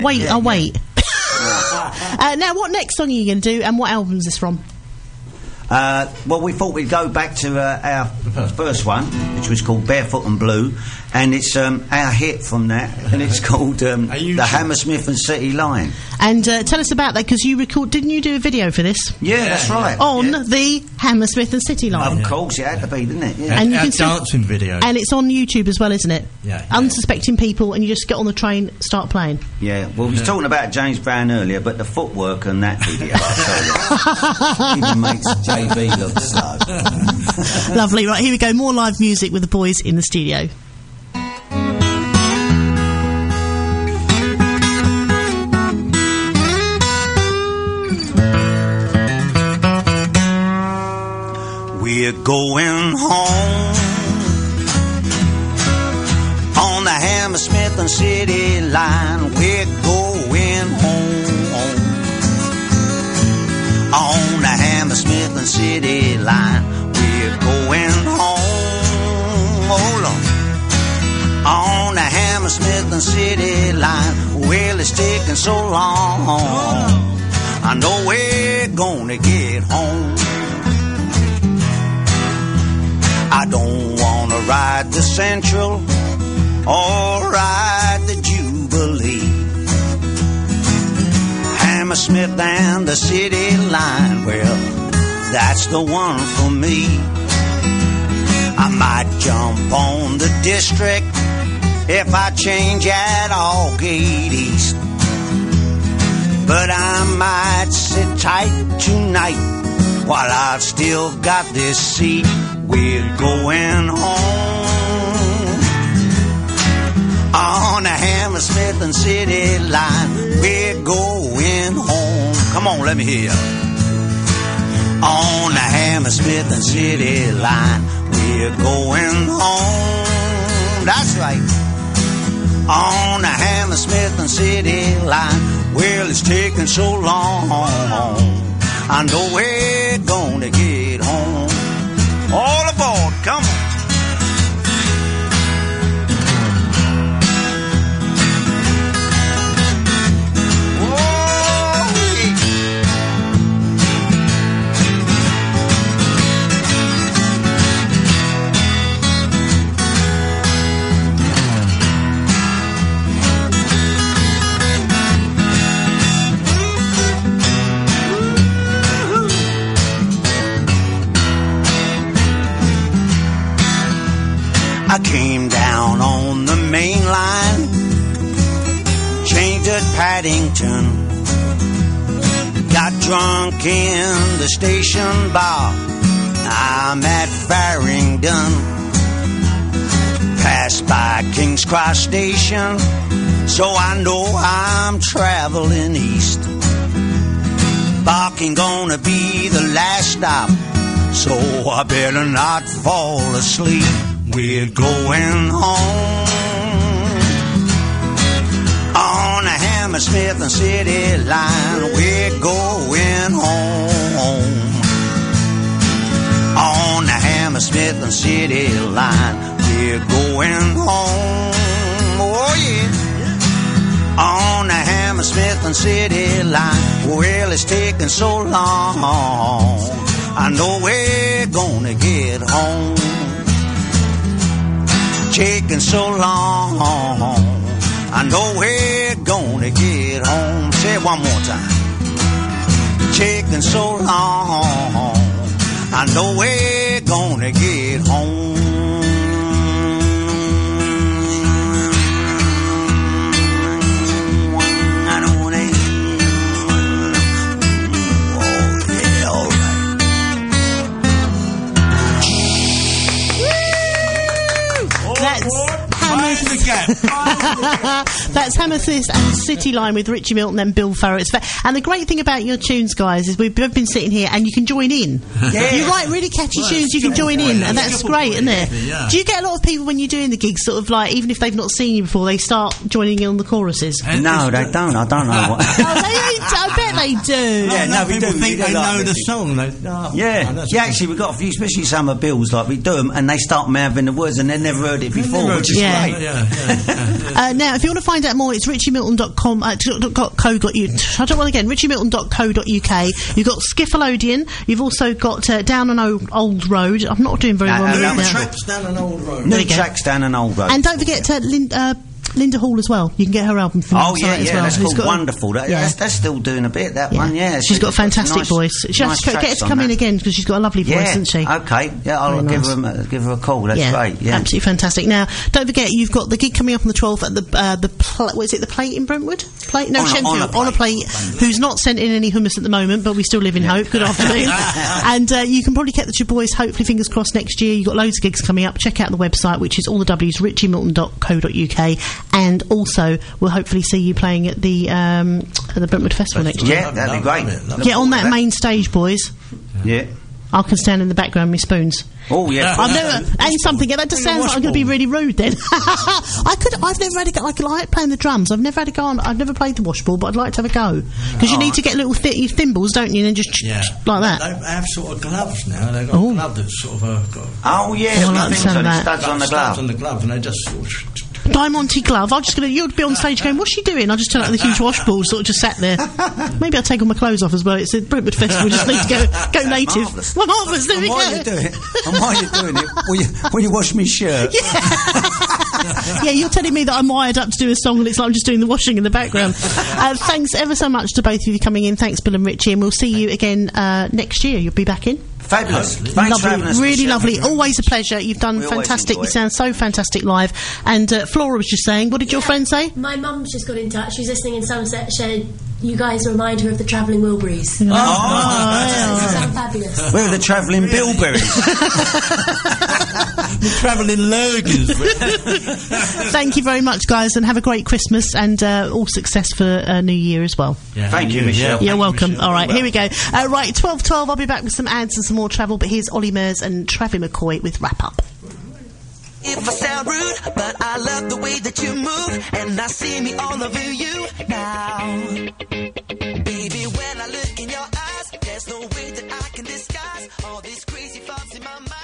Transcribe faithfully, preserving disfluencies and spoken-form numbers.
Wait, yeah, I'll yeah. wait. uh, now, what next song are you going to do, and what album is this from? Uh, well, we thought we'd go back to uh, our first. first one, which was called Barefoot and Blue, and it's um, our hit from that, and it's called um, The Hammersmith and City Line. And uh, tell us about that, because you record, didn't you do a video for this? Yeah, yeah that's right. On yeah. the Hammersmith and City Line. Of yeah. course, it had to be, didn't it? Yeah. And, and you our can still, dancing video. And it's on YouTube as well, isn't it? Yeah. yeah. Unsuspecting people, and you just get on the train, start playing. Yeah, well, we was talking about James Brown earlier, but the footwork on that video, I tell you, even makes J B look slow. Lovely. Right, here we go. More live music with the boys in the studio. We're going home on the Hammersmith and City Line. We're going home on the Hammersmith and City Line. We're going home, hold on, on the Hammersmith and City Line. Well, it's taking so long, I know we're gonna get home. I don't wanna ride the Central or ride the Jubilee. Hammersmith and the City Line, well, that's the one for me. I might jump on the District if I change at Aldgate East, but I might sit tight tonight while I've still got this seat. We're going home on the Hammersmith and City Line. We're going home. Come on, let me hear you. On the Hammersmith and City Line, we're going home. That's right. On the Hammersmith and City Line. Well, it's taking so long, I know we're gonna get home. All aboard, come on. I came down on the main line, changed at Paddington, got drunk in the station bar. I'm at Farringdon, passed by King's Cross Station, so I know I'm traveling east. Barking gonna be the last stop, so I better not fall asleep. We're going home on the Hammersmith and City Line. We're going home on the Hammersmith and City Line. We're going home, oh yeah, on the Hammersmith and City Line. Well, it's taking so long, I know we're gonna get home. Taking so long, I know we're gonna get home. Say it one more time. Taking so long, I know we're gonna get home. I don't wanna. Oh yeah, all right. That's Hammersmith. That's Hammersmith and City Line with Richie Milton and Bill Farrow. It's fa- and the great thing about your tunes, guys, is we've both been sitting here and you can join in. Yeah. You write really catchy Well, tunes, you can join in, yeah. and that's Skipple great, boy, isn't it? yeah. Do you get a lot of people when you're doing the gigs, sort of like, even if they've not seen you before, they start joining in on the choruses? And No, it's they the- don't. I don't know what. Oh, they I bet they do. Yeah, no, we people do. think we do they like know the music. song. They, oh, Yeah, oh, that's yeah. good. Actually, we've got a few, especially some of Bill's. Like we do them, and they start mouthing the words, and they've never heard it before, Never which is Yeah. great. Yeah, yeah, yeah. Uh, now, if you want to find out more, it's richie milton dot com, uh, dot co dot U K. I don't want again, richie milton dot co dot U K. You've got Skiffalodian. You've also got uh, Down an Old, Old Road. I'm not doing very No, well no, with no, it New now. Tracks down an old road. There New you go. tracks down an old road. And don't forget uh, Lin- uh, Linda Hall as well. You can get her album from Oh the yeah, website as yeah, well. that's Who's called got a- Wonderful. That, yeah. that's, that's still doing a bit. That one, yeah. She's got a fantastic nice, voice. She has nice to co- get her tracks to on come in that. again because she's got a lovely voice, Yeah. hasn't she? Okay. Yeah, I'll Very give nice. her a, give her a call. That's yeah, great. Yeah. absolutely fantastic. Now, don't forget you've got the gig coming up on the twelfth at the uh, the pl- what is it? The Plate in Brentwood? Plate? No, On a- Shenfield. on a plate. Who's not sent in any hummus at the moment, but we still live in hope. Good afternoon. And uh, you can probably get the two boys. Hopefully, fingers crossed next year. You've got loads of gigs coming up. Check out the website, which is all the W's richie milton dot co dot U K, and also we'll hopefully see you playing at the um, at the Brentwood Festival next year. Yeah, that'd be great. Get on that main stage, boys. Yeah. I can stand in the background with spoons. Oh yeah. I've never and something. That just Bring a sounds like I'm going to be washboard. really rude. Then I could. I've never had a go. I could like playing the drums. I've never had a go on. I've never played the washboard, but I'd like to have a go because you need to get little thi- thimbles, don't you? And then just Yeah. like that. They have sort of gloves now. They've got Oh. a glove that's sort of uh, got Oh yeah. Oh, I like the things sound on of the that. studs on the studs glove. on the glove, and they just sort of. Diamante glove. I'm just going to. You'd be on stage going, "What's she doing?" I just turn up with a huge washboard, sort of just sat there. Maybe I'll take all my clothes off as well. It's a Brentwood Festival. Just need to go go native. Marvellous. Well, marvellous. There And we while go. you do it, and while you're doing it, will you, will you wash me shirt? Yeah, you're telling me that I'm wired up to do a song and it's like I'm just doing the washing in the background. Uh, thanks ever so much to both of you coming in. Thanks, Bill and Richie, and we'll see you again uh, next year. You'll be back in. Fabulous. Thanks for having us. Lovely, really Michelle. lovely. Always a pleasure. You've done We always fantastic. enjoy You it. sound so fantastic live. And uh, Flora was just saying, what did your friend say? My mum's just got in touch. She's listening in Somerset. Said you guys remind her of the Travelling Wilburys. Oh, You sound fabulous. we're the travelling bilberries. The travelling lurgers. Thank you very much, guys, and have a great Christmas and uh, all success for uh, New Year as well. Yeah, Thank you, yeah, Michelle. yeah. You're Thank you, welcome. Michelle. All right, Well. here we go. Uh, right, twelve twelve. I'll be back with some ads and some more travel, but here's Ollie Murs and Travie McCoy with Wrap Up. If I sound rude, but I love the way that you move, and I see me all over you now. Baby, when I look in your eyes, there's no way that I can disguise all these crazy thoughts in my mind.